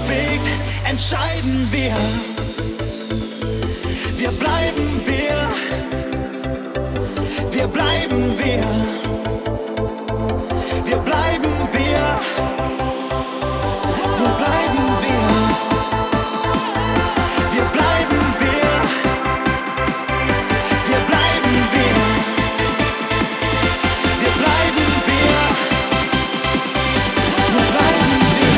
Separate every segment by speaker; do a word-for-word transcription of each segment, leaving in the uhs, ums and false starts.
Speaker 1: bewegt, entscheiden wir. Wir bleiben wir, wir bleiben wir, wir bleiben wir, wir bleiben wir, wir bleiben wir, wir bleiben wir, wir bleiben wir, wir bleiben wir.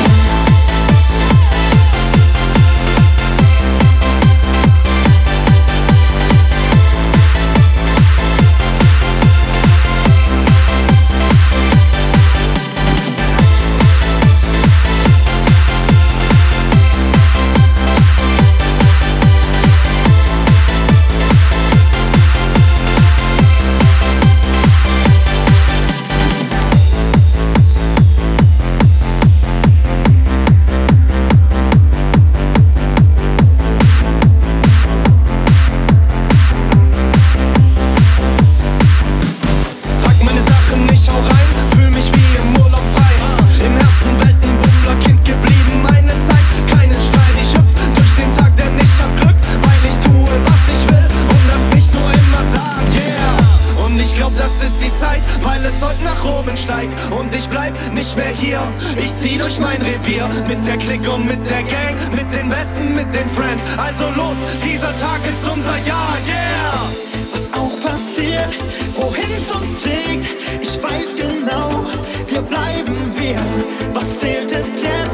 Speaker 1: Weil es heute nach oben steigt und ich bleib nicht mehr hier. Ich zieh durch mein Revier mit der Clique und mit der Gang, mit den Besten, mit den Friends. Also los, dieser Tag ist unser Jahr, yeah! Was auch passiert, wohin's uns trägt, ich weiß genau, wir bleiben wir. Was zählt ist jetzt.